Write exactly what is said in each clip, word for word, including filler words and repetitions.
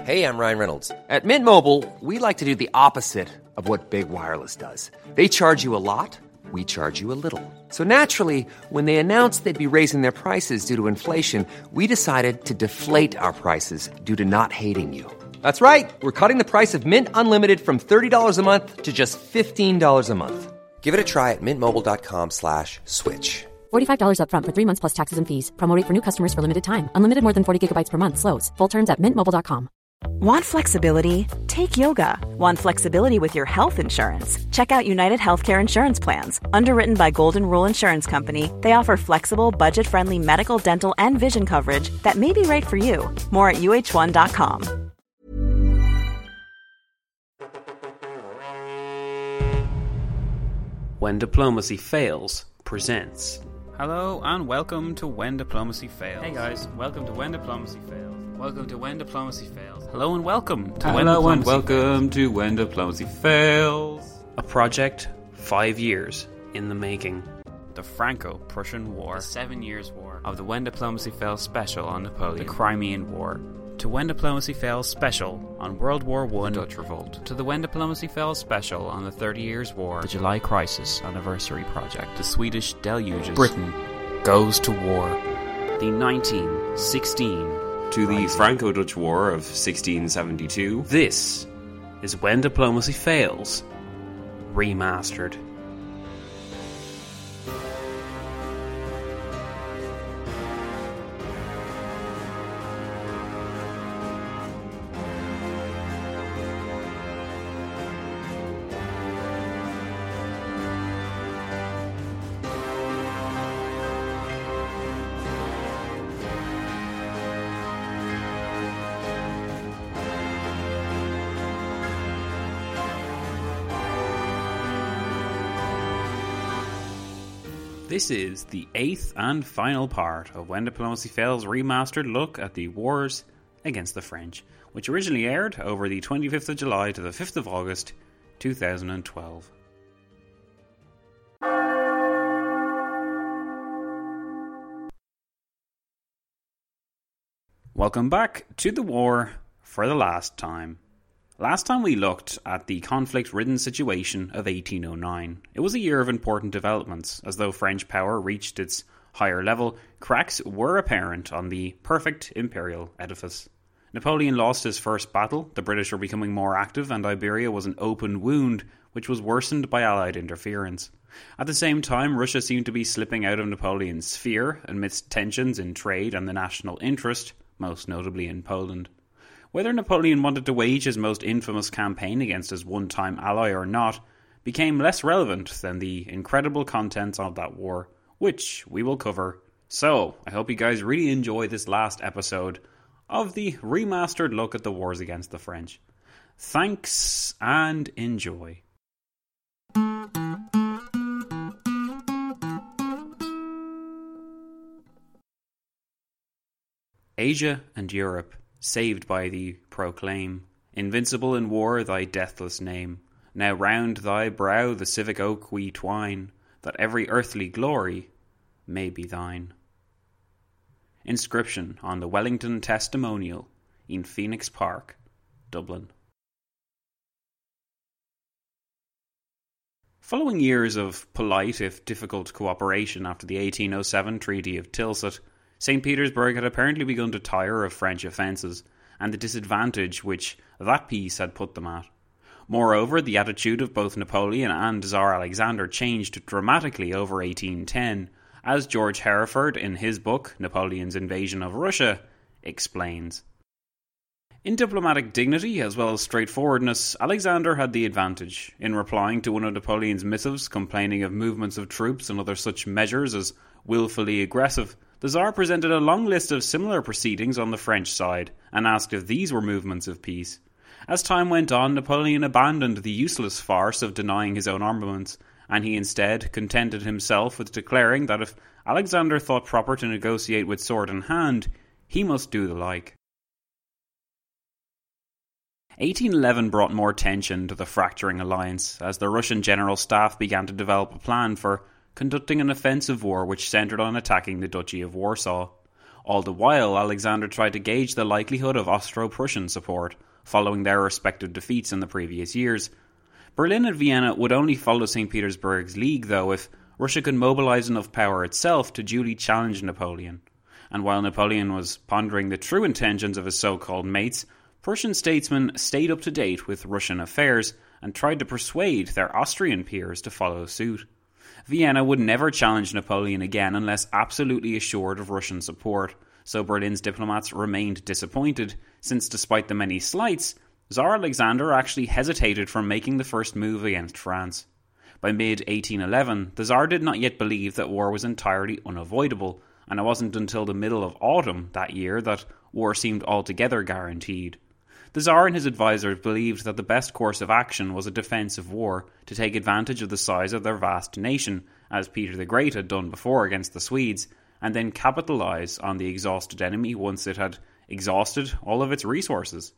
Hey, I'm Ryan Reynolds. At Mint Mobile, we like to do the opposite of what Big Wireless does. They charge you a lot, we charge you a little. So naturally, when they announced they'd be raising their prices due to inflation, we decided to deflate our prices due to not hating you. That's right. We're cutting the price of Mint Unlimited from thirty dollars a month to just fifteen dollars a month. Give it a try at mintmobile.com slash switch. forty-five dollars up front for three months plus taxes and fees. Promo rate for new customers for limited time. Unlimited more than forty gigabytes per month slows. Full terms at mint mobile dot com. Want flexibility? Take yoga. Want flexibility with your health insurance? Check out United Healthcare Insurance Plans. Underwritten by Golden Rule Insurance Company, they offer flexible, budget-friendly medical, dental, and vision coverage that may be right for you. More at U H one dot com. When Diplomacy Fails presents. Hello and welcome to When Diplomacy Fails. Hey guys, welcome to When Diplomacy Fails. Welcome to When Diplomacy Fails. Hello and welcome to Hello When and Diplomacy welcome to When Diplomacy Fails. A project five years in the making. The Franco-Prussian War. The Seven Years War. Of the When Diplomacy Fails special on Napoleon. The Crimean War. To When Diplomacy Fails special on World War One. The Dutch Revolt. To the When Diplomacy Fails special on the Thirty Years War. The July Crisis Anniversary Project. The Swedish Deluges. Britain Goes to War. The nineteen sixteen To the Franco-Dutch War of sixteen seventy-two. This is When Diplomacy Fails Remastered. This is the eighth and final part of When Diplomacy Fails' remastered look at the wars against the French, which originally aired over the twenty-fifth of July to the fifth of August, two thousand twelve. Welcome back to the war for the last time. Last time we looked at the conflict-ridden situation of eighteen oh nine. It was a year of important developments. As though French power reached its higher level, cracks were apparent on the perfect imperial edifice. Napoleon lost his first battle, the British were becoming more active, and Iberia was an open wound, which was worsened by Allied interference. At the same time, Russia seemed to be slipping out of Napoleon's sphere amidst tensions in trade and the national interest, most notably in Poland. Whether Napoleon wanted to wage his most infamous campaign against his one-time ally or not became less relevant than the incredible contents of that war, which we will cover. So, I hope you guys really enjoy this last episode of the remastered look at the wars against the French. Thanks and enjoy. Asia and Europe, saved by thee, proclaim, invincible in war thy deathless name. Now round thy brow the civic oak we twine, that every earthly glory may be thine. Inscription on the Wellington Testimonial in Phoenix Park, Dublin. Following years of polite if difficult cooperation after the eighteen oh seven Treaty of Tilsit, Saint Petersburg had apparently begun to tire of French offences and the disadvantage which that peace had put them at. Moreover, the attitude of both Napoleon and Tsar Alexander changed dramatically over eighteen ten, as George Hereford, in his book Napoleon's Invasion of Russia, explains. In diplomatic dignity as well as straightforwardness, Alexander had the advantage. In replying to one of Napoleon's missives complaining of movements of troops and other such measures as willfully aggressive, the Tsar presented a long list of similar proceedings on the French side and asked if these were movements of peace. As time went on, Napoleon abandoned the useless farce of denying his own armaments, and he instead contented himself with declaring that if Alexander thought proper to negotiate with sword in hand, he must do the like. eighteen eleven brought more tension to the fracturing alliance, as the Russian General Staff began to develop a plan for conducting an offensive war which centred on attacking the Duchy of Warsaw. All the while, Alexander tried to gauge the likelihood of Austro-Prussian support, following their respective defeats in the previous years. Berlin and Vienna would only follow Saint Petersburg's lead, though, if Russia could mobilise enough power itself to duly challenge Napoleon. And while Napoleon was pondering the true intentions of his so-called mates, Prussian statesmen stayed up to date with Russian affairs and tried to persuade their Austrian peers to follow suit. Vienna would never challenge Napoleon again unless absolutely assured of Russian support, so Berlin's diplomats remained disappointed, since despite the many slights, Tsar Alexander actually hesitated from making the first move against France. By mid eighteen eleven, the Tsar did not yet believe that war was entirely unavoidable, and it wasn't until the middle of autumn that year that war seemed altogether guaranteed. The Tsar and his advisors believed that the best course of action was a defensive war to take advantage of the size of their vast nation, as Peter the Great had done before against the Swedes, and then capitalise on the exhausted enemy once it had exhausted all of its resources.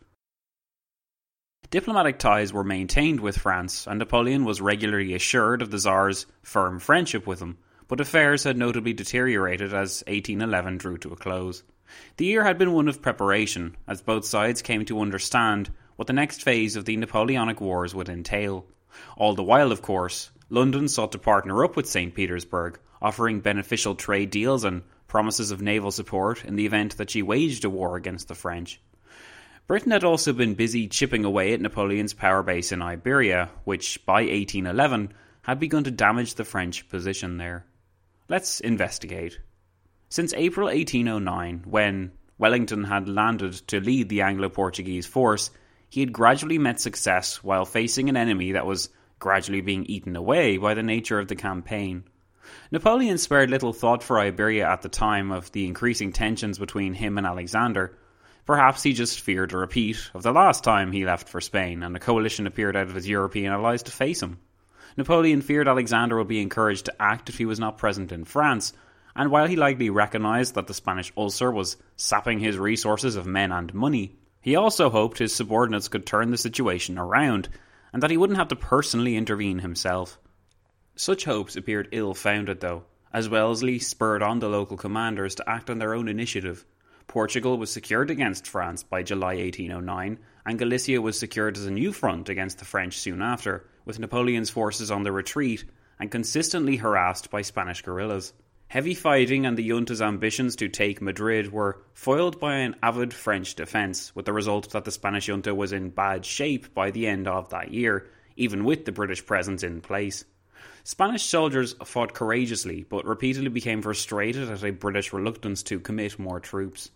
Diplomatic ties were maintained with France, and Napoleon was regularly assured of the Tsar's firm friendship with him, but affairs had notably deteriorated as eighteen eleven drew to a close. The year had been one of preparation, as both sides came to understand what the next phase of the Napoleonic Wars would entail. All the while, of course, London sought to partner up with Saint Petersburg, offering beneficial trade deals and promises of naval support in the event that she waged a war against the French. Britain had also been busy chipping away at Napoleon's power base in Iberia, which by eighteen eleven had begun to damage the French position there. Let's investigate. Since April eighteen oh nine, when Wellington had landed to lead the Anglo-Portuguese force, he had gradually met success while facing an enemy that was gradually being eaten away by the nature of the campaign. Napoleon spared little thought for Iberia at the time of the increasing tensions between him and Alexander. Perhaps he just feared a repeat of the last time he left for Spain and a coalition appeared out of his European allies to face him. Napoleon feared Alexander would be encouraged to act if he was not present in France, and while he likely recognised that the Spanish ulcer was sapping his resources of men and money, he also hoped his subordinates could turn the situation around, and that he wouldn't have to personally intervene himself. Such hopes appeared ill-founded, though, as Wellesley spurred on the local commanders to act on their own initiative. Portugal was secured against France by July eighteen oh nine, and Galicia was secured as a new front against the French soon after, with Napoleon's forces on the retreat and consistently harassed by Spanish guerrillas. Heavy fighting and the junta's ambitions to take Madrid were foiled by an avid French defence, with the result that the Spanish junta was in bad shape by the end of that year, even with the British presence in place. Spanish soldiers fought courageously, but repeatedly became frustrated at a British reluctance to commit more troops.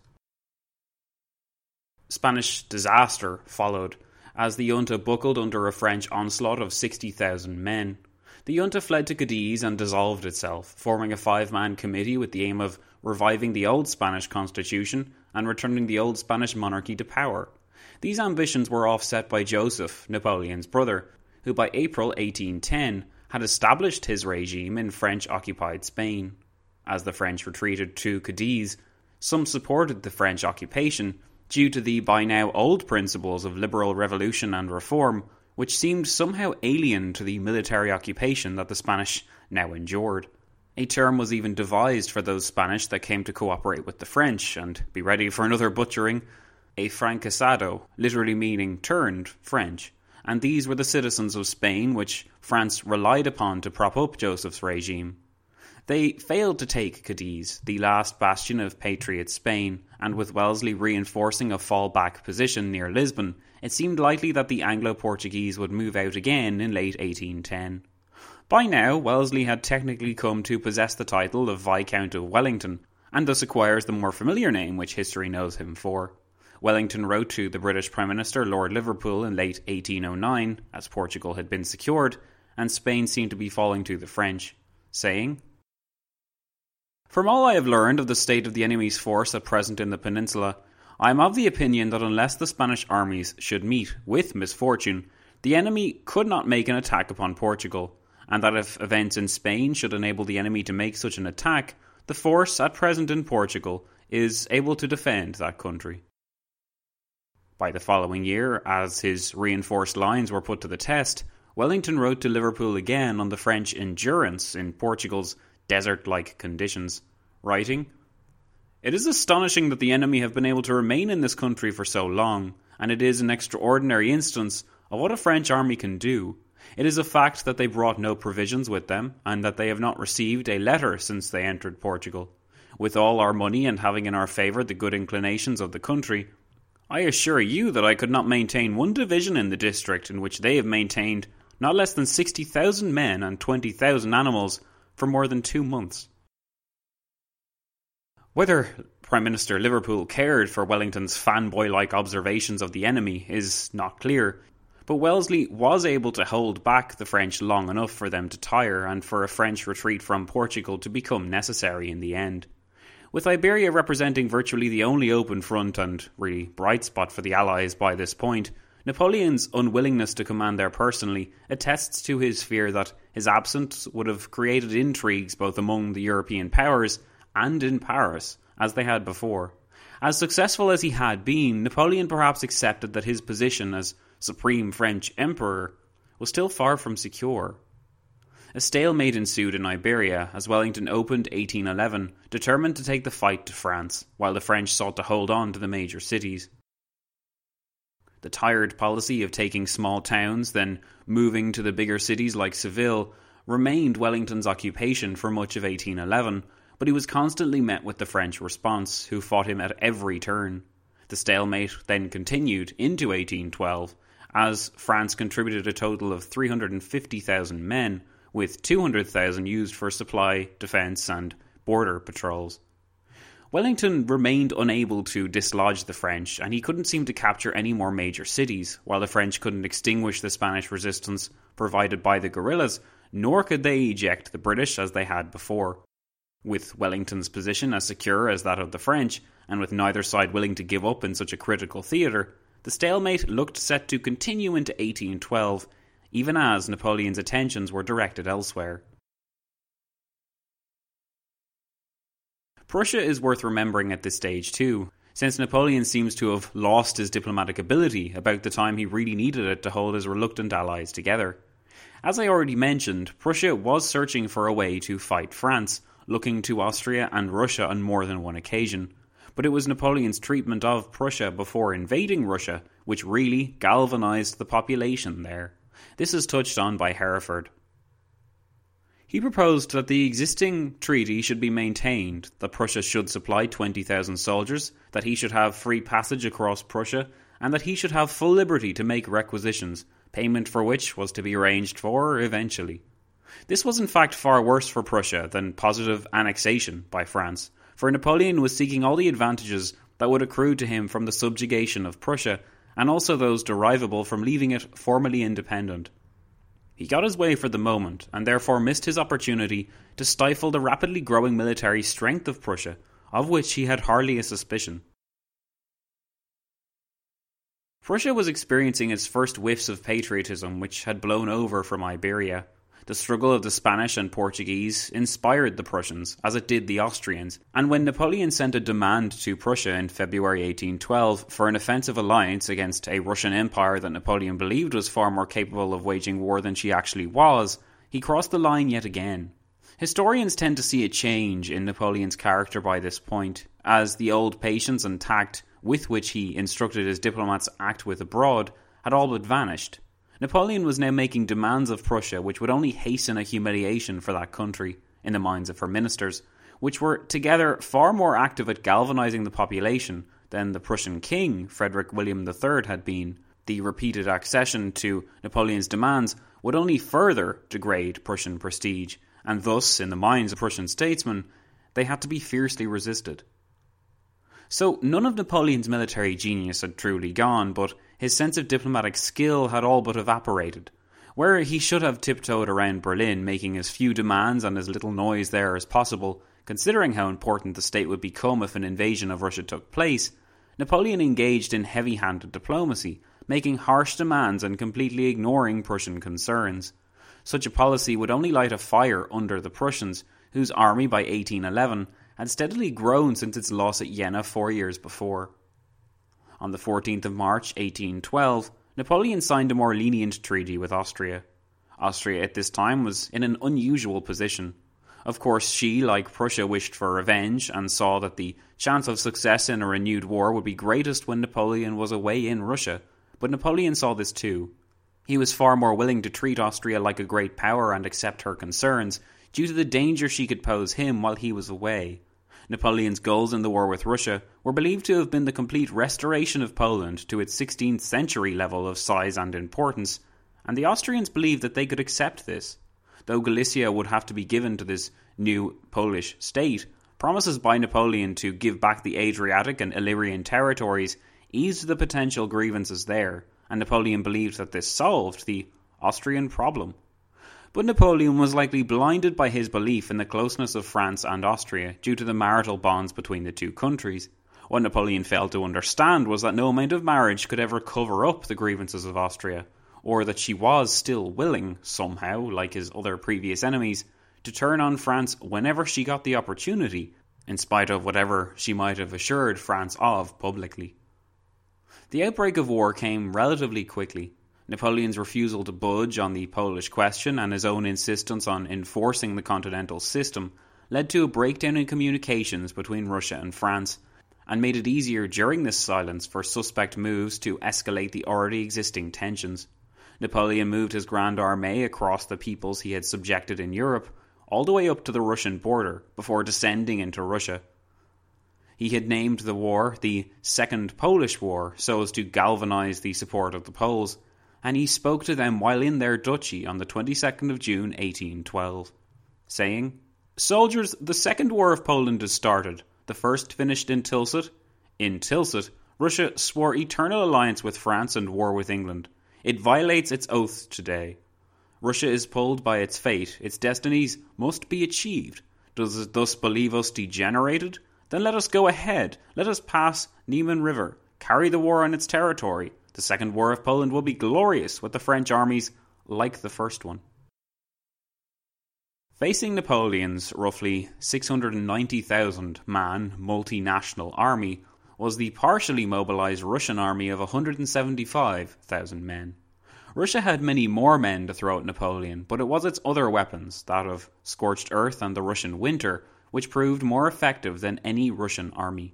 Spanish disaster followed, as the junta buckled under a French onslaught of sixty thousand men. The junta fled to Cadiz and dissolved itself, forming a five-man committee with the aim of reviving the old Spanish constitution and returning the old Spanish monarchy to power. These ambitions were offset by Joseph, Napoleon's brother, who by April eighteen ten had established his regime in French-occupied Spain. As the French retreated to Cadiz, some supported the French occupation due to the by now old principles of liberal revolution and reform, which seemed somehow alien to the military occupation that the Spanish now endured. A term was even devised for those Spanish that came to cooperate with the French and be ready for another butchering, a francesado, literally meaning turned French, and these were the citizens of Spain which France relied upon to prop up Joseph's regime. They failed to take Cadiz, the last bastion of patriot Spain, and with Wellesley reinforcing a fallback position near Lisbon, it seemed likely that the Anglo-Portuguese would move out again in late eighteen ten. By now, Wellesley had technically come to possess the title of Viscount of Wellington, and thus acquires the more familiar name which history knows him for. Wellington wrote to the British Prime Minister Lord Liverpool in late eighteen oh nine, as Portugal had been secured, and Spain seemed to be falling to the French, saying, "From all I have learned of the state of the enemy's force at present in the peninsula, I am of the opinion that unless the Spanish armies should meet with misfortune, the enemy could not make an attack upon Portugal, and that if events in Spain should enable the enemy to make such an attack, the force at present in Portugal is able to defend that country." By the following year, as his reinforced lines were put to the test, Wellington wrote to Liverpool again on the French endurance in Portugal's desert-like conditions, writing, It is astonishing that the enemy have been able to remain in this country for so long, and it is an extraordinary instance of what a French army can do. It is a fact that they brought no provisions with them, and that they have not received a letter since they entered Portugal. With all our money and having in our favour the good inclinations of the country, I assure you that I could not maintain one division in the district in which they have maintained not less than sixty thousand men and twenty thousand animals for more than two months. Whether Prime Minister Liverpool cared for Wellington's fanboy-like observations of the enemy is not clear, but Wellesley was able to hold back the French long enough for them to tire and for a French retreat from Portugal to become necessary in the end. With Iberia representing virtually the only open front and really bright spot for the Allies by this point, Napoleon's unwillingness to command there personally attests to his fear that his absence would have created intrigues both among the European powers and in Paris, as they had before. As successful as he had been, Napoleon perhaps accepted that his position as supreme French emperor was still far from secure. A stalemate ensued in Iberia as Wellington opened eighteen eleven, determined to take the fight to France, while the French sought to hold on to the major cities. The tired policy of taking small towns, then moving to the bigger cities like Seville, remained Wellington's occupation for much of eighteen eleven, but he was constantly met with the French response, who fought him at every turn. The stalemate then continued into eighteen twelve, as France contributed a total of three hundred fifty thousand men, with two hundred thousand used for supply, defence and border patrols. Wellington remained unable to dislodge the French, and he couldn't seem to capture any more major cities, while the French couldn't extinguish the Spanish resistance provided by the guerrillas, nor could they eject the British as they had before. With Wellington's position as secure as that of the French, and with neither side willing to give up in such a critical theatre, the stalemate looked set to continue into eighteen twelve, even as Napoleon's attentions were directed elsewhere. Prussia is worth remembering at this stage too, since Napoleon seems to have lost his diplomatic ability about the time he really needed it to hold his reluctant allies together. As I already mentioned, Prussia was searching for a way to fight France, looking to Austria and Russia on more than one occasion. But it was Napoleon's treatment of Prussia before invading Russia which really galvanised the population there. This is touched on by Hereford. He proposed that the existing treaty should be maintained, that Prussia should supply twenty thousand soldiers, that he should have free passage across Prussia, and that he should have full liberty to make requisitions, payment for which was to be arranged for eventually. This was in fact far worse for Prussia than positive annexation by France, for Napoleon was seeking all the advantages that would accrue to him from the subjugation of Prussia, and also those derivable from leaving it formally independent. He got his way for the moment, and therefore missed his opportunity to stifle the rapidly growing military strength of Prussia, of which he had hardly a suspicion. Prussia was experiencing its first whiffs of patriotism which had blown over from Iberia. The struggle of the Spanish and Portuguese inspired the Prussians, as it did the Austrians, and when Napoleon sent a demand to Prussia in February eighteen twelve for an offensive alliance against a Russian empire that Napoleon believed was far more capable of waging war than she actually was, he crossed the line yet again. Historians tend to see a change in Napoleon's character by this point, as the old patience and tact with which he instructed his diplomats act with abroad had all but vanished. Napoleon was now making demands of Prussia which would only hasten a humiliation for that country, in the minds of her ministers, which were together far more active at galvanising the population than the Prussian king, Frederick William the Third, had been. The repeated accession to Napoleon's demands would only further degrade Prussian prestige, and thus, in the minds of Prussian statesmen, they had to be fiercely resisted. So none of Napoleon's military genius had truly gone, but his sense of diplomatic skill had all but evaporated. Where he should have tiptoed around Berlin, making as few demands and as little noise there as possible, considering how important the state would become if an invasion of Russia took place, Napoleon engaged in heavy-handed diplomacy, making harsh demands and completely ignoring Prussian concerns. Such a policy would only light a fire under the Prussians, whose army by eighteen eleven had steadily grown since its loss at Jena four years before. On the fourteenth of March eighteen twelve, Napoleon signed a more lenient treaty with Austria. Austria at this time was in an unusual position. Of course, she, like Prussia, wished for revenge and saw that the chance of success in a renewed war would be greatest when Napoleon was away in Russia. But Napoleon saw this too. He was far more willing to treat Austria like a great power and accept her concerns, due to the danger she could pose him while he was away. Napoleon's goals in the war with Russia were believed to have been the complete restoration of Poland to its sixteenth century level of size and importance, and the Austrians believed that they could accept this. Though Galicia would have to be given to this new Polish state, promises by Napoleon to give back the Adriatic and Illyrian territories eased the potential grievances there, and Napoleon believed that this solved the Austrian problem. But Napoleon was likely blinded by his belief in the closeness of France and Austria due to the marital bonds between the two countries. What Napoleon failed to understand was that no amount of marriage could ever cover up the grievances of Austria, or that she was still willing, somehow, like his other previous enemies, to turn on France whenever she got the opportunity, in spite of whatever she might have assured France of publicly. The outbreak of war came relatively quickly. Napoleon's refusal to budge on the Polish question and his own insistence on enforcing the continental system led to a breakdown in communications between Russia and France, and made it easier during this silence for suspect moves to escalate the already existing tensions. Napoleon moved his Grand Armée across the peoples he had subjected in Europe, all the way up to the Russian border, before descending into Russia. He had named the war the Second Polish War so as to galvanise the support of the Poles, and he spoke to them while in their duchy on the twenty-second of June eighteen twelve, saying, "Soldiers, the Second War of Poland has started. The first finished in Tilsit. In Tilsit, Russia swore eternal alliance with France and war with England. It violates its oaths today. Russia is pulled by its fate. Its destinies must be achieved. Does it thus believe us degenerated? Then let us go ahead. Let us pass Niemen River. Carry the war on its territory. The Second War of Poland will be glorious with the French armies like the first one." Facing Napoleon's roughly six hundred ninety thousand man multinational army was the partially mobilised Russian army of one hundred seventy-five thousand men. Russia had many more men to throw at Napoleon, but it was its other weapons, that of scorched earth and the Russian winter, which proved more effective than any Russian army.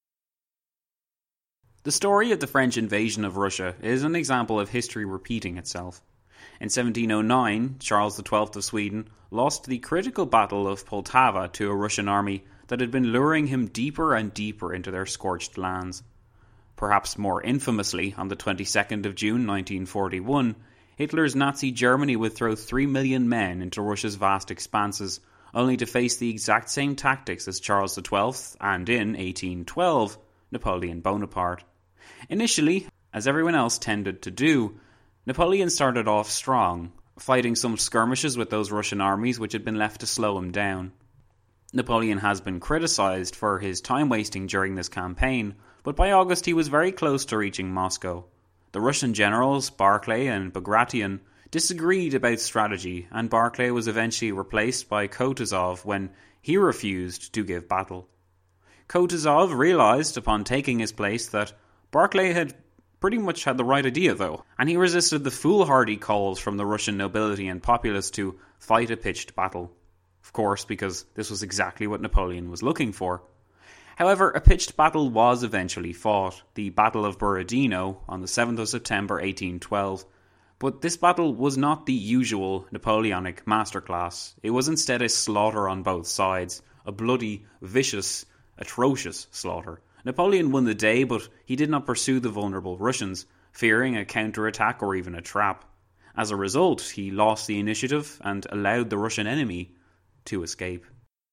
The story of the French invasion of Russia is an example of history repeating itself. In seventeen oh nine, Charles the Twelfth of Sweden lost the critical battle of Poltava to a Russian army that had been luring him deeper and deeper into their scorched lands. Perhaps more infamously, on the twenty-second of June nineteen forty-one, Hitler's Nazi Germany would throw three million men into Russia's vast expanses, only to face the exact same tactics as Charles the Twelfth and, in eighteen twelve, Napoleon Bonaparte. Initially, as everyone else tended to do, Napoleon started off strong, fighting some skirmishes with those Russian armies which had been left to slow him down. Napoleon has been criticised for his time wasting during this campaign, but by August he was very close to reaching Moscow. The Russian generals Barclay and Bagration disagreed about strategy, and Barclay was eventually replaced by Kutuzov when he refused to give battle. Kutuzov realised upon taking his place that Barclay had pretty much had the right idea though, and he resisted the foolhardy calls from the Russian nobility and populace to fight a pitched battle. Of course, because this was exactly what Napoleon was looking for. However, a pitched battle was eventually fought, the Battle of Borodino, on the seventh of September eighteen twelve. But this battle was not the usual Napoleonic masterclass. It was instead a slaughter on both sides, a bloody, vicious, atrocious slaughter. Napoleon won the day, but he did not pursue the vulnerable Russians, fearing a counterattack or even a trap. As a result, he lost the initiative and allowed the Russian enemy to escape.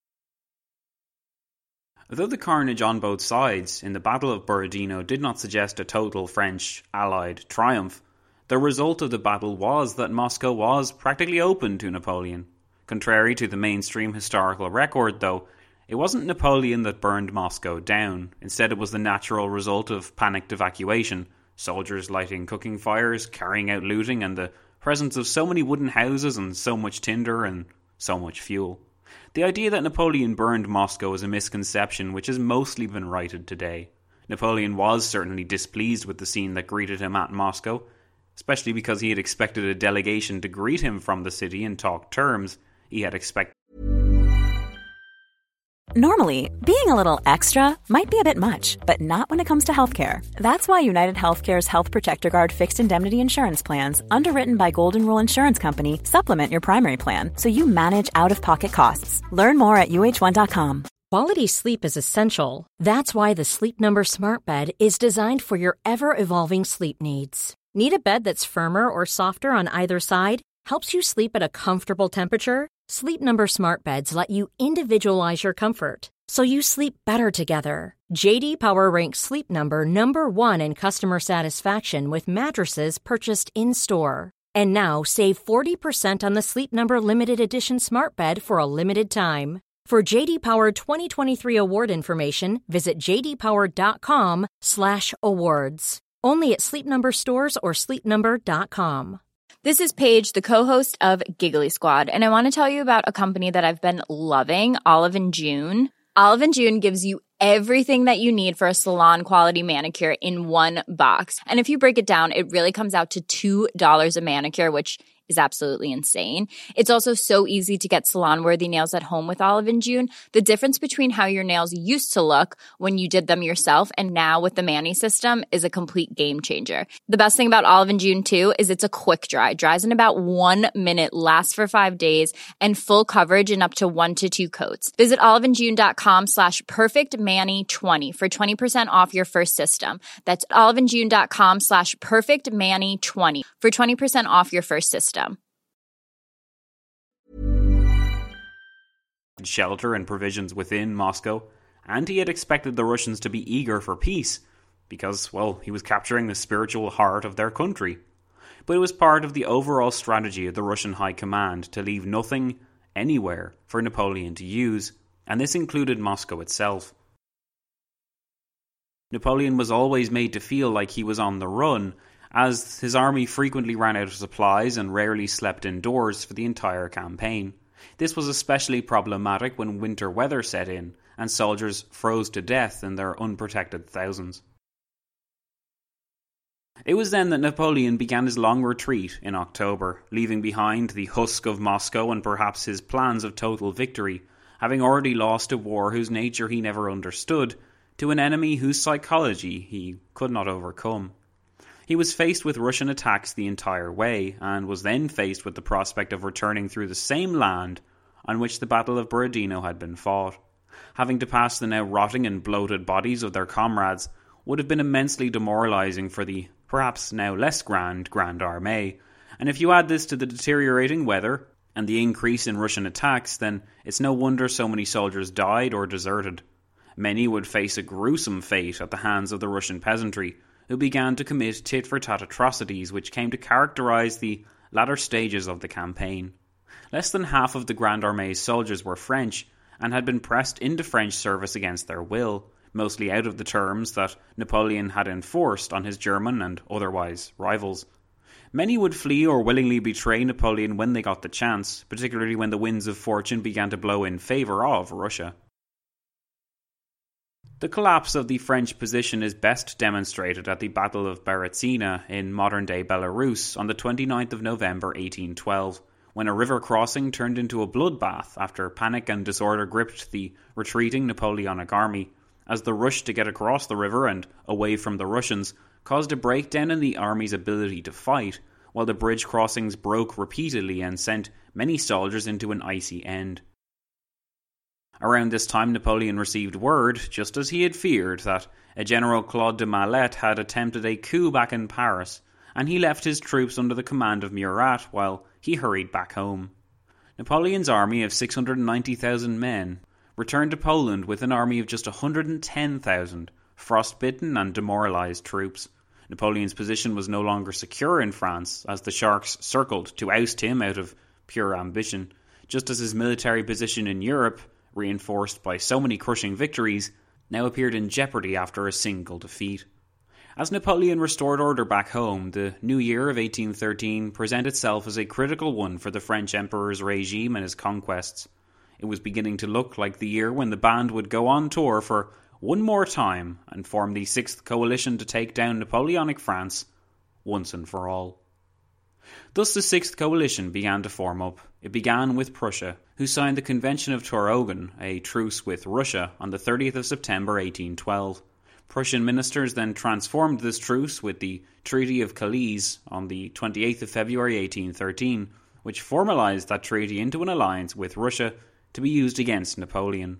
Though the carnage on both sides in the Battle of Borodino did not suggest a total French Allied triumph, the result of the battle was that Moscow was practically open to Napoleon. Contrary to the mainstream historical record, though, it wasn't Napoleon that burned Moscow down. Instead, it was the natural result of panicked evacuation, soldiers lighting cooking fires, carrying out looting, and the presence of so many wooden houses and so much tinder and so much fuel. The idea that Napoleon burned Moscow is a misconception which has mostly been righted today. Napoleon was certainly displeased with the scene that greeted him at Moscow, especially because he had expected a delegation to greet him from the city in talk terms. He had expected Normally, being a little extra might be a bit much, but not when it comes to healthcare. That's why United Healthcare's Health Protector Guard fixed indemnity insurance plans, underwritten by Golden Rule Insurance Company, supplement your primary plan so you manage out-of-pocket costs. Learn more at U H one dot com. Quality sleep is essential. That's why the Sleep Number Smart Bed is designed for your ever-evolving sleep needs. Need a bed that's firmer or softer on either side? Helps you sleep at a comfortable temperature? Sleep Number Smart Beds let you individualize your comfort, so you sleep better together. J D Power ranks Sleep Number number one in customer satisfaction with mattresses purchased in-store. And now, save forty percent on the Sleep Number Limited Edition Smart Bed for a limited time. For J D Power twenty twenty-three award information, visit j d power dot com slash awards. Only at Sleep Number stores or sleep number dot com. This is Paige, the co-host of Giggly Squad, and I want to tell you about a company that I've been loving, Olive and June. Olive and June gives you everything that you need for a salon-quality manicure in one box. And if you break it down, it really comes out to two dollars a manicure, which is absolutely insane. It's also so easy to get salon-worthy nails at home with Olive and June. The difference between how your nails used to look when you did them yourself and now with the Mani system is a complete game changer. The best thing about Olive and June, too, is it's a quick dry. Dries in about one minute, lasts for five days, and full coverage in up to one to two coats. Visit oliveandjune.com slash perfectmani20 for twenty percent off your first system. That's oliveandjune.com slash perfectmani20 for twenty percent off your first system. Shelter and provisions within Moscow, and he had expected the Russians to be eager for peace, because, well, he was capturing the spiritual heart of their country. But it was part of the overall strategy of the Russian High Command to leave nothing, anywhere, for Napoleon to use, and this included Moscow itself. Napoleon was always made to feel like he was on the run, as his army frequently ran out of supplies and rarely slept indoors for the entire campaign. This was especially problematic when winter weather set in, and soldiers froze to death in their unprotected thousands. It was then that Napoleon began his long retreat in October, leaving behind the husk of Moscow and perhaps his plans of total victory, having already lost a war whose nature he never understood, to an enemy whose psychology he could not overcome. He was faced with Russian attacks the entire way, and was then faced with the prospect of returning through the same land on which the Battle of Borodino had been fought. Having to pass the now rotting and bloated bodies of their comrades would have been immensely demoralising for the perhaps now less grand Grand Armée, and if you add this to the deteriorating weather and the increase in Russian attacks, then it's no wonder so many soldiers died or deserted. Many would face a gruesome fate at the hands of the Russian peasantry, who began to commit tit-for-tat atrocities which came to characterise the latter stages of the campaign. Less than half of the Grand Armée's soldiers were French, and had been pressed into French service against their will, mostly out of the terms that Napoleon had enforced on his German and otherwise rivals. Many would flee or willingly betray Napoleon when they got the chance, particularly when the winds of fortune began to blow in favour of Russia. The collapse of the French position is best demonstrated at the Battle of Berezina in modern-day Belarus on the twenty-ninth of November eighteen twelve, when a river crossing turned into a bloodbath after panic and disorder gripped the retreating Napoleonic army, as the rush to get across the river and away from the Russians caused a breakdown in the army's ability to fight, while the bridge crossings broke repeatedly and sent many soldiers into an icy end. Around this time, Napoleon received word, just as he had feared, that a General Claude de Mallet had attempted a coup back in Paris, and he left his troops under the command of Murat while he hurried back home. Napoleon's army of six hundred ninety thousand men returned to Poland with an army of just one hundred ten thousand, frostbitten and demoralised troops. Napoleon's position was no longer secure in France, as the Sharks circled to oust him out of pure ambition, just as his military position in Europe, reinforced by so many crushing victories, now appeared in jeopardy after a single defeat. As Napoleon restored order back home, the new year of eighteen thirteen presented itself as a critical one for the French Emperor's regime and his conquests. It was beginning to look like the year when the band would go on tour for one more time and form the Sixth Coalition to take down Napoleonic France once and for all. Thus the Sixth Coalition began to form up. It began with Prussia, who signed the Convention of Toroghen, a truce with Russia, on the thirtieth of September eighteen twelve. Prussian ministers then transformed this truce with the Treaty of Calais on the twenty-eighth of February eighteen thirteen, which formalised that treaty into an alliance with Russia to be used against Napoleon.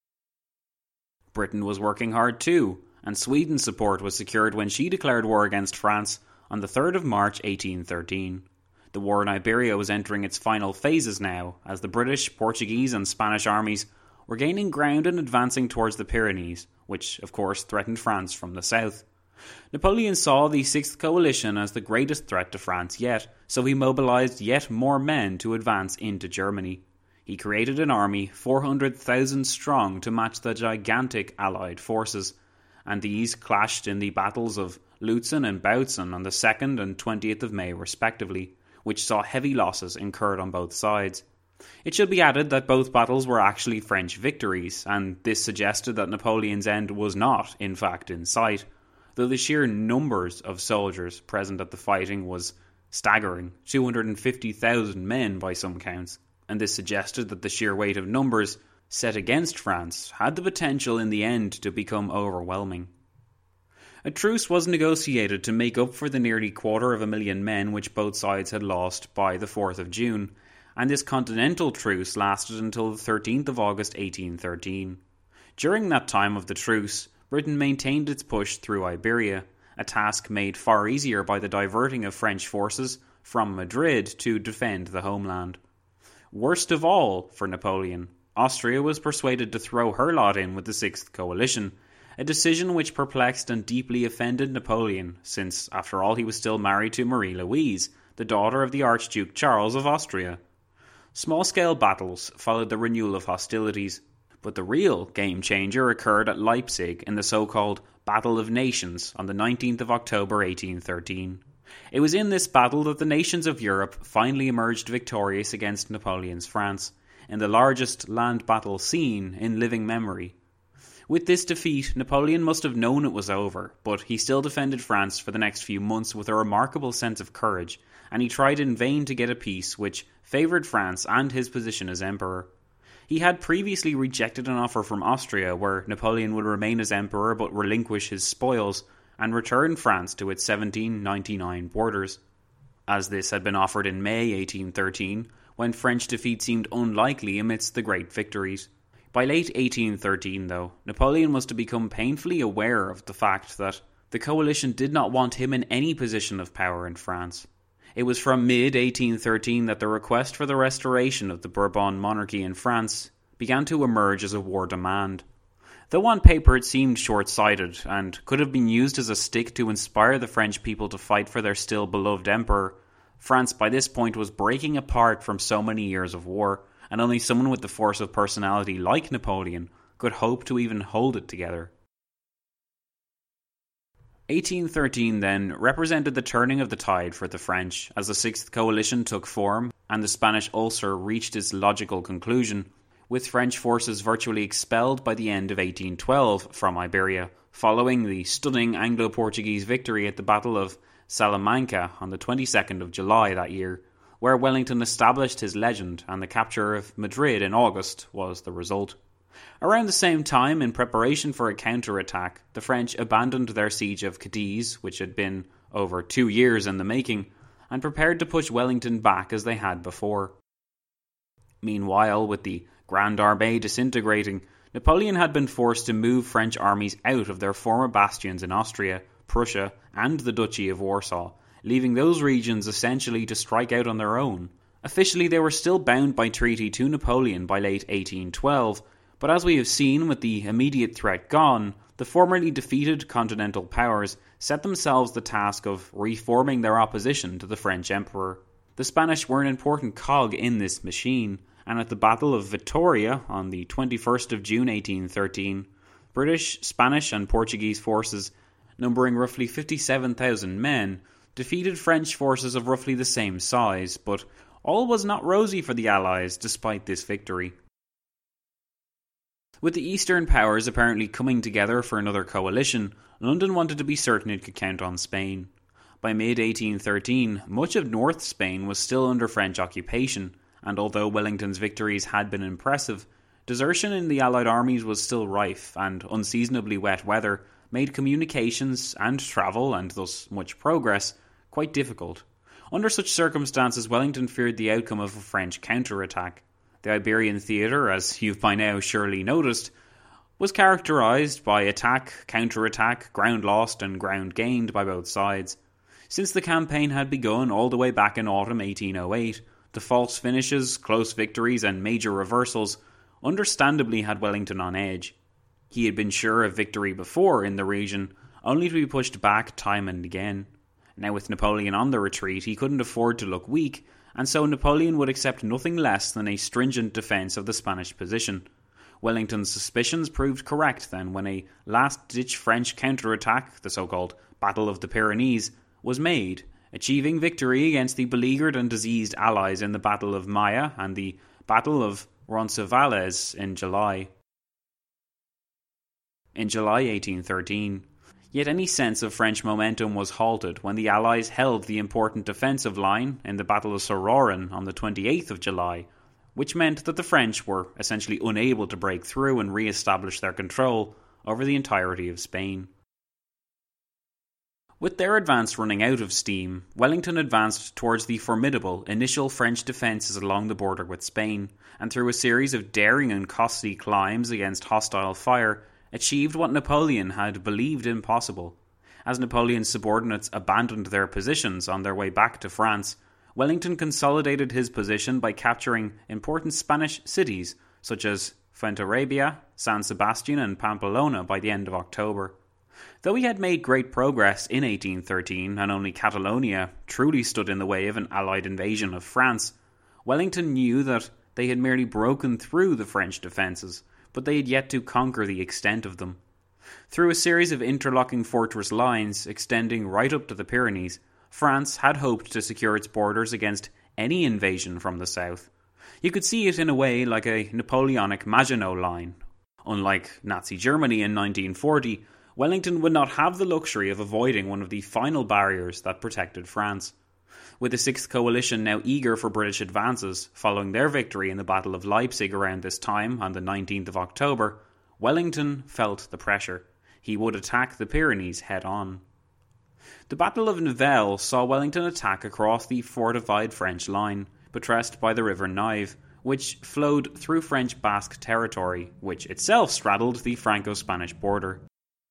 Britain was working hard too, and Sweden's support was secured when she declared war against France on the third of March eighteen thirteen. The war in Iberia was entering its final phases now, as the British, Portuguese and Spanish armies were gaining ground and advancing towards the Pyrenees, which of course threatened France from the south. Napoleon saw the Sixth Coalition as the greatest threat to France yet, so he mobilised yet more men to advance into Germany. He created an army four hundred thousand strong to match the gigantic Allied forces, and these clashed in the battles of Lutzen and Bautzen on the second and twentieth of May respectively, which saw heavy losses incurred on both sides. It should be added that both battles were actually French victories, and this suggested that Napoleon's end was not, in fact, in sight, though the sheer numbers of soldiers present at the fighting was staggering, two hundred fifty thousand men by some counts, and this suggested that the sheer weight of numbers set against France had the potential in the end to become overwhelming. A truce was negotiated to make up for the nearly quarter of a million men which both sides had lost by the fourth of June, and this continental truce lasted until the thirteenth of August eighteen thirteen. During that time of the truce, Britain maintained its push through Iberia, a task made far easier by the diverting of French forces from Madrid to defend the homeland. Worst of all for Napoleon, Austria was persuaded to throw her lot in with the Sixth Coalition, a decision which perplexed and deeply offended Napoleon, since, after all, he was still married to Marie-Louise, the daughter of the Archduke Charles of Austria. Small-scale battles followed the renewal of hostilities, but the real game-changer occurred at Leipzig in the so-called Battle of Nations on the nineteenth of October eighteen thirteen. It was in this battle that the nations of Europe finally emerged victorious against Napoleon's France, in the largest land battle seen in living memory. With this defeat, Napoleon must have known it was over, but he still defended France for the next few months with a remarkable sense of courage, and he tried in vain to get a peace which favoured France and his position as emperor. He had previously rejected an offer from Austria where Napoleon would remain as emperor but relinquish his spoils and return France to its seventeen ninety-nine borders. As this had been offered in May eighteen thirteen, when French defeat seemed unlikely amidst the great victories. By late eighteen thirteen, though, Napoleon was to become painfully aware of the fact that the coalition did not want him in any position of power in France. It was from mid eighteen thirteen that the request for the restoration of the Bourbon monarchy in France began to emerge as a war demand. Though on paper it seemed short-sighted and could have been used as a stick to inspire the French people to fight for their still beloved emperor, France by this point was breaking apart from so many years of war, and only someone with the force of personality like Napoleon could hope to even hold it together. eighteen thirteen then represented the turning of the tide for the French as the Sixth Coalition took form and the Spanish ulcer reached its logical conclusion, with French forces virtually expelled by the end of eighteen twelve from Iberia, following the stunning Anglo-Portuguese victory at the Battle of Salamanca on the twenty-second of July that year, where Wellington established his legend and the capture of Madrid in August was the result. Around the same time, in preparation for a counter-attack, the French abandoned their siege of Cadiz, which had been over two years in the making, and prepared to push Wellington back as they had before. Meanwhile, with the Grande Armée disintegrating, Napoleon had been forced to move French armies out of their former bastions in Austria, Prussia, and the Duchy of Warsaw, leaving those regions essentially to strike out on their own. Officially, they were still bound by treaty to Napoleon by late eighteen twelve, but as we have seen with the immediate threat gone, the formerly defeated continental powers set themselves the task of reforming their opposition to the French emperor. The Spanish were an important cog in this machine, and at the Battle of Vittoria on the twenty-first of June eighteen thirteen, British, Spanish and Portuguese forces, numbering roughly fifty-seven thousand men, defeated French forces of roughly the same size, but all was not rosy for the Allies despite this victory. With the Eastern powers apparently coming together for another coalition, London wanted to be certain it could count on Spain. By mid eighteen thirteen, much of North Spain was still under French occupation, and although Wellington's victories had been impressive, desertion in the Allied armies was still rife, and unseasonably wet weather made communications and travel, and thus much progress, quite difficult. Under such circumstances, Wellington feared the outcome of a French counterattack. The Iberian theatre, as you've by now surely noticed, was characterised by attack, counterattack, ground lost and ground gained by both sides. Since the campaign had begun all the way back in autumn eighteen oh eight, the false finishes, close victories and major reversals understandably had Wellington on edge. He had been sure of victory before in the region, only to be pushed back time and again. Now with Napoleon on the retreat, he couldn't afford to look weak, and so Napoleon would accept nothing less than a stringent defence of the Spanish position. Wellington's suspicions proved correct then when a last-ditch French counterattack, the so-called Battle of the Pyrenees, was made, achieving victory against the beleaguered and diseased allies in the Battle of Maya and the Battle of Roncesvalles in July. In July eighteen thirteen. Yet any sense of French momentum was halted when the Allies held the important defensive line in the Battle of Sororan on the twenty-eighth of July, which meant that the French were essentially unable to break through and re-establish their control over the entirety of Spain. With their advance running out of steam, Wellington advanced towards the formidable initial French defences along the border with Spain, and through a series of daring and costly climbs against hostile fire, achieved what Napoleon had believed impossible. As Napoleon's subordinates abandoned their positions on their way back to France, Wellington consolidated his position by capturing important Spanish cities such as Fuenterrabía, San Sebastian and Pamplona by the end of October. Though he had made great progress in eighteen thirteen and only Catalonia truly stood in the way of an Allied invasion of France, Wellington knew that they had merely broken through the French defences, but they had yet to conquer the extent of them. Through a series of interlocking fortress lines extending right up to the Pyrenees, France had hoped to secure its borders against any invasion from the south. You could see it in a way like a Napoleonic Maginot Line. Unlike Nazi Germany in nineteen forty, Wellington would not have the luxury of avoiding one of the final barriers that protected France. With the Sixth Coalition now eager for British advances, following their victory in the Battle of Leipzig around this time on the nineteenth of October, Wellington felt the pressure. He would attack the Pyrenees head-on. The Battle of Nivelles saw Wellington attack across the fortified French line, buttressed by the River Nive, which flowed through French Basque territory, which itself straddled the Franco-Spanish border.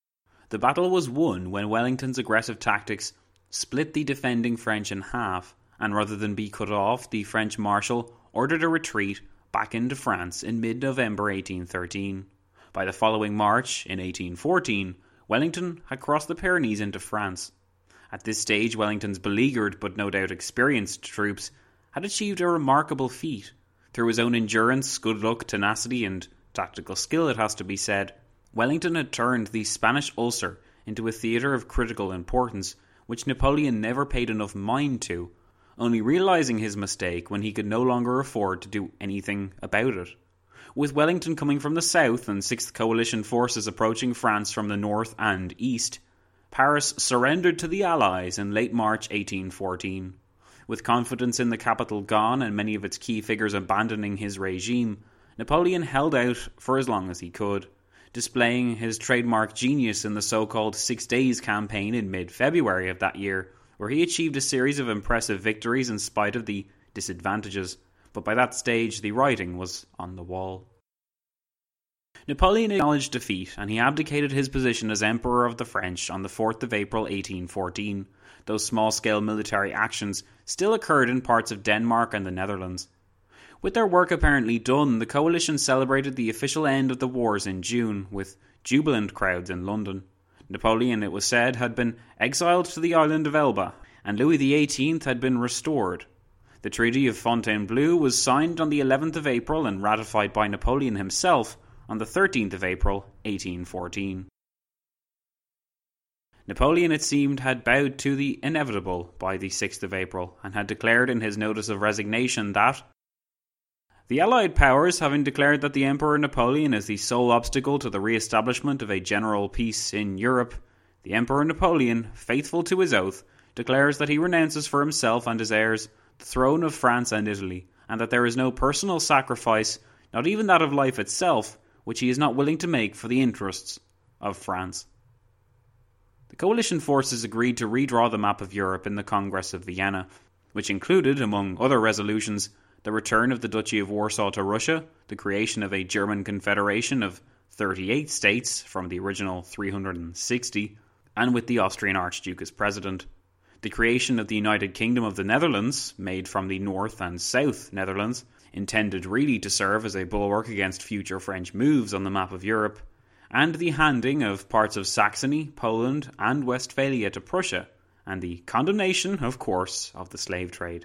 The battle was won when Wellington's aggressive tactics split the defending French in half, and rather than be cut off, the French marshal ordered a retreat back into France in mid-November eighteen thirteen. By the following March, in eighteen fourteen, Wellington had crossed the Pyrenees into France. At this stage, Wellington's beleaguered but no doubt experienced troops had achieved a remarkable feat. Through his own endurance, good luck, tenacity and tactical skill, it has to be said, Wellington had turned the Spanish Ulster into a theatre of critical importance, which Napoleon never paid enough mind to, only realising his mistake when he could no longer afford to do anything about it. With Wellington coming from the south and Sixth Coalition forces approaching France from the north and east, Paris surrendered to the Allies in late March eighteen fourteen. With confidence in the capital gone and many of its key figures abandoning his regime, Napoleon held out for as long as he could, displaying his trademark genius in the so-called Six Days campaign in mid-February of that year, where he achieved a series of impressive victories in spite of the disadvantages, but by that stage the writing was on the wall. Napoleon acknowledged defeat, and he abdicated his position as Emperor of the French on the fourth of April eighteen fourteen. Those small-scale military actions still occurred in parts of Denmark and the Netherlands. With their work apparently done, the coalition celebrated the official end of the wars in June, with jubilant crowds in London. Napoleon, it was said, had been exiled to the island of Elba, and Louis the eighteenth had been restored. The Treaty of Fontainebleau was signed on the eleventh of April and ratified by Napoleon himself on the thirteenth of April, eighteen fourteen. Napoleon, it seemed, had bowed to the inevitable by the sixth of April, and had declared in his notice of resignation that the Allied powers, having declared that the Emperor Napoleon is the sole obstacle to the re-establishment of a general peace in Europe, the Emperor Napoleon, faithful to his oath, declares that he renounces for himself and his heirs the throne of France and Italy, and that there is no personal sacrifice, not even that of life itself, which he is not willing to make for the interests of France. The coalition forces agreed to redraw the map of Europe in the Congress of Vienna, which included, among other resolutions, the return of the Duchy of Warsaw to Russia, the creation of a German confederation of thirty-eight states from the original three hundred sixty, and with the Austrian Archduke as president, the creation of the United Kingdom of the Netherlands, made from the North and South Netherlands, intended really to serve as a bulwark against future French moves on the map of Europe, and the handing of parts of Saxony, Poland, and Westphalia to Prussia, and the condemnation, of course, of the slave trade.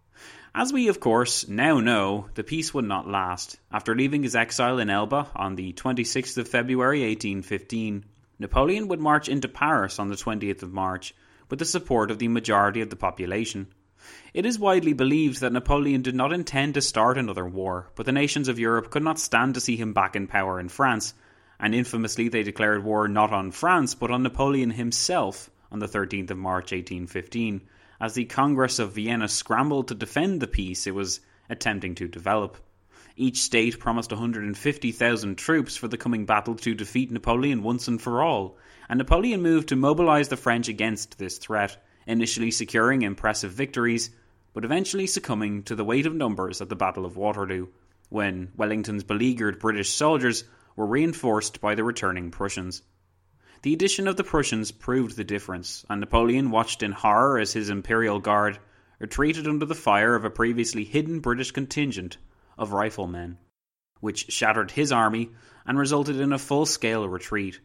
As we, of course, now know, the peace would not last. After leaving his exile in Elba on the twenty-sixth of February eighteen fifteen, Napoleon would march into Paris on the twentieth of March with the support of the majority of the population. It is widely believed that Napoleon did not intend to start another war, but the nations of Europe could not stand to see him back in power in France, and infamously they declared war not on France but on Napoleon himself on the thirteenth of March eighteen fifteen, as the Congress of Vienna scrambled to defend the peace it was attempting to develop. Each state promised one hundred fifty thousand troops for the coming battle to defeat Napoleon once and for all, and Napoleon moved to mobilise the French against this threat, initially securing impressive victories, but eventually succumbing to the weight of numbers at the Battle of Waterloo, when Wellington's beleaguered British soldiers were reinforced by the returning Prussians. The addition of the Prussians proved the difference, and Napoleon watched in horror as his Imperial Guard retreated under the fire of a previously hidden British contingent of riflemen, which shattered his army and resulted in a full-scale retreat.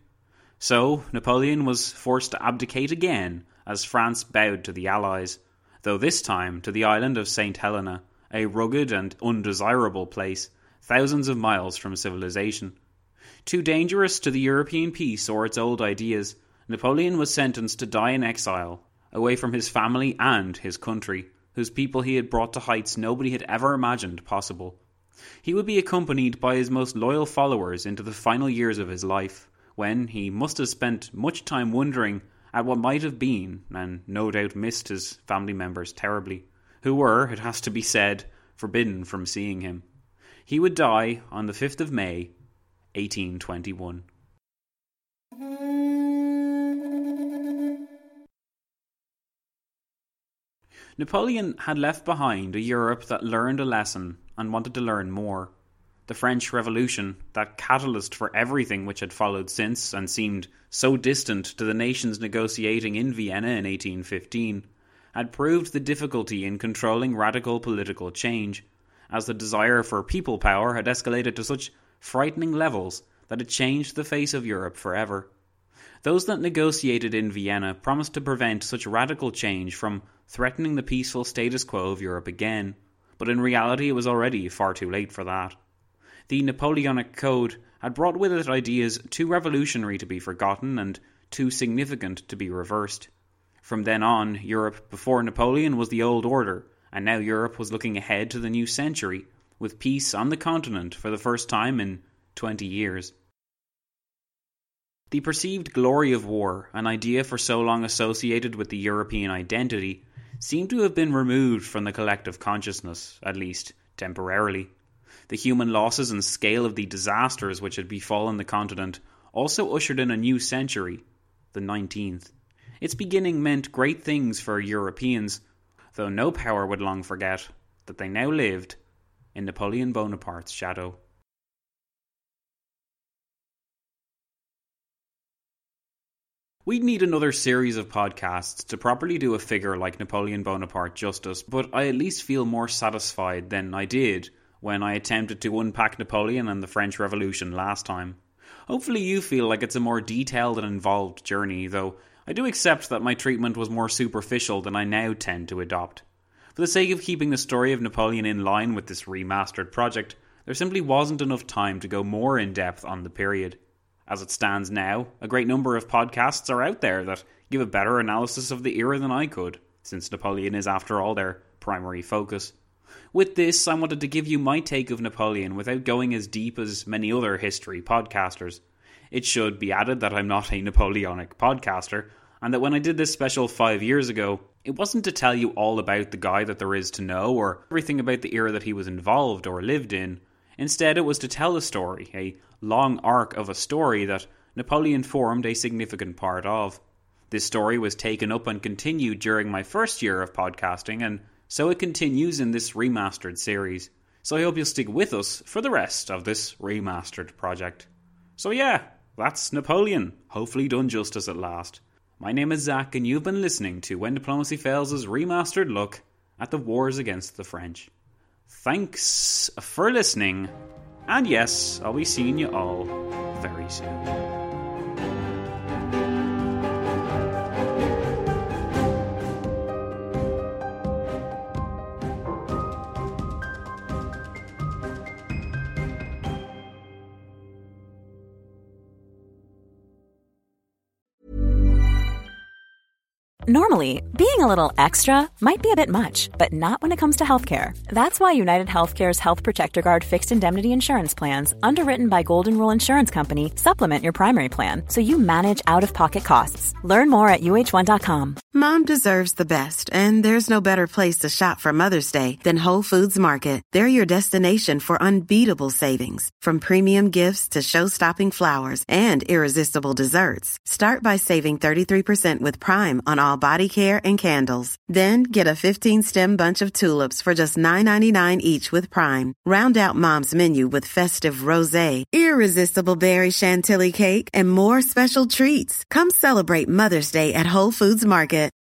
So, Napoleon was forced to abdicate again as France bowed to the Allies, though this time to the island of Saint Helena, a rugged and undesirable place, thousands of miles from civilization. Too dangerous to the European peace or its old ideas, Napoleon was sentenced to die in exile, away from his family and his country, whose people he had brought to heights nobody had ever imagined possible. He would be accompanied by his most loyal followers into the final years of his life, when he must have spent much time wondering at what might have been, and no doubt missed his family members terribly, who were, it has to be said, forbidden from seeing him. He would die on the fifth of May, eighteen twenty-one. Napoleon had left behind a Europe that learned a lesson and wanted to learn more. The French Revolution, that catalyst for everything which had followed since and seemed so distant to the nations negotiating in Vienna in eighteen fifteen, had proved the difficulty in controlling radical political change, as the desire for people power had escalated to such frightening levels that it changed the face of Europe forever. Those that negotiated in Vienna promised to prevent such radical change from threatening the peaceful status quo of Europe again, but in reality it was already far too late for that. The Napoleonic Code had brought with it ideas too revolutionary to be forgotten and too significant to be reversed. From then on, Europe before Napoleon was the old order, and now Europe was looking ahead to the new century, with peace on the continent for the first time in twenty years. The perceived glory of war, an idea for so long associated with the European identity, seemed to have been removed from the collective consciousness, at least temporarily. The human losses and scale of the disasters which had befallen the continent also ushered in a new century, the nineteenth. Its beginning meant great things for Europeans, though no power would long forget that they now lived in Napoleon Bonaparte's shadow. We'd need another series of podcasts to properly do a figure like Napoleon Bonaparte justice, but I at least feel more satisfied than I did when I attempted to unpack Napoleon and the French Revolution last time. Hopefully you feel like it's a more detailed and involved journey, though I do accept that my treatment was more superficial than I now tend to adopt. For the sake of keeping the story of Napoleon in line with this remastered project, there simply wasn't enough time to go more in depth on the period. As it stands now, a great number of podcasts are out there that give a better analysis of the era than I could, since Napoleon is after all their primary focus. With this, I wanted to give you my take of Napoleon without going as deep as many other history podcasters. It should be added that I'm not a Napoleonic podcaster, and that when I did this special five years ago, It wasn't to tell you all about the guy that there is to know, or everything about the era that he was involved or lived in. Instead, it was to tell a story, a long arc of a story that Napoleon formed a significant part of. This story was taken up and continued during my first year of podcasting, and so it continues in this remastered series. So I hope you'll stick with us for the rest of this remastered project. So yeah, that's Napoleon, hopefully done justice at last. My name is Zach, and you've been listening to When Diplomacy Fails' remastered look at the wars against the French. Thanks for listening, and yes, I'll be seeing you all very soon. Normally, being a little extra might be a bit much, but not when it comes to healthcare. That's why United Healthcare's Health Protector Guard fixed indemnity insurance plans, underwritten by Golden Rule Insurance Company, supplement your primary plan so you manage out-of-pocket costs. Learn more at U H one dot com. Mom deserves the best, and there's no better place to shop for Mother's Day than Whole Foods Market. They're your destination for unbeatable savings, from premium gifts to show-stopping flowers and irresistible desserts. Start by saving thirty-three percent with Prime on all body care and candles. Then get a fifteen-stem bunch of tulips for just nine ninety-nine each with Prime. Round out Mom's menu with festive rosé, irresistible berry chantilly cake, and more special treats. Come celebrate Mother's Day at Whole Foods Market.